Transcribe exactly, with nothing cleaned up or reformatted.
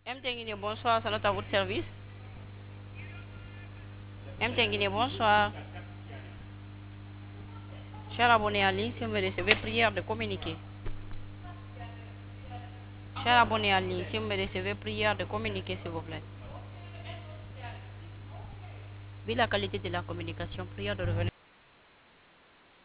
M T Guinée, bonsoir, c'est notre à votre service. M T Guinée, bonsoir. Cher abonné en ligne, si vous me recevez, prière de communiquer. Cher abonné en ligne, si vous me recevez, prière de communiquer, s'il vous plaît. Vu la qualité de la communication, prière de revenir.